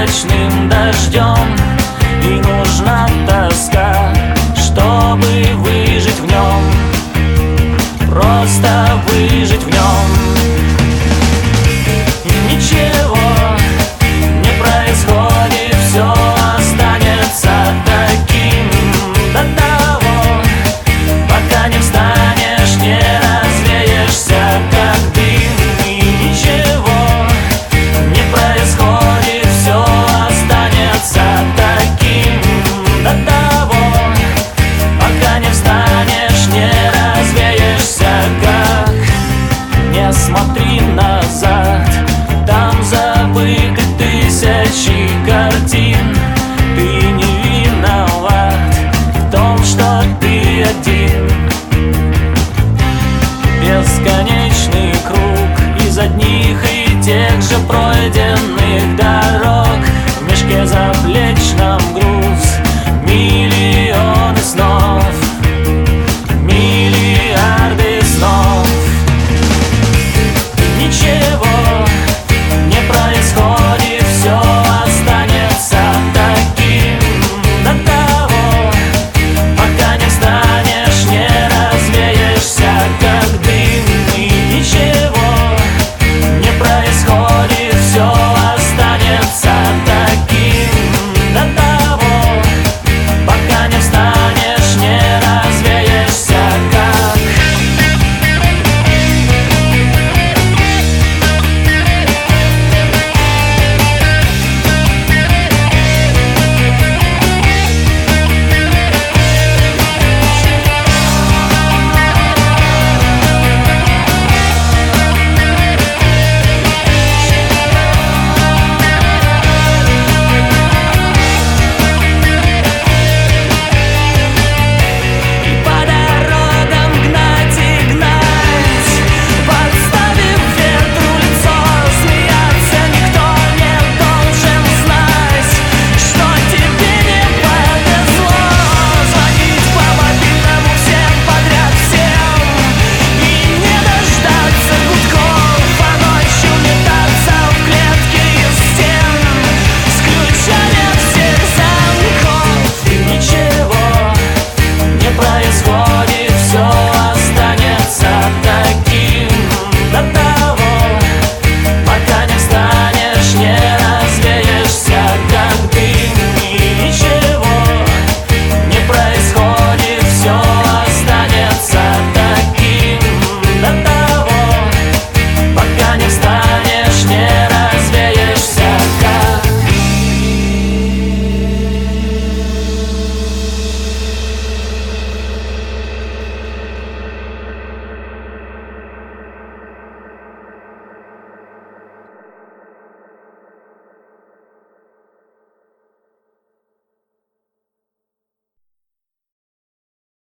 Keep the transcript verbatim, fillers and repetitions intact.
бесконечным дождем. И нужна тоска, чтобы выжить в нем, просто выжить в нем. Ничего не происходит, все останется таким до того, пока не встанешь, не развеешься, как дым. И ничего не происходит, все останется таким до того, пока не встанешь, не развеешься, как. Не смотри назад, там забыты тысячи картин. Ты не виноват в том, что ты один. Бесконечный круг из одних и тех же пройденных дорог.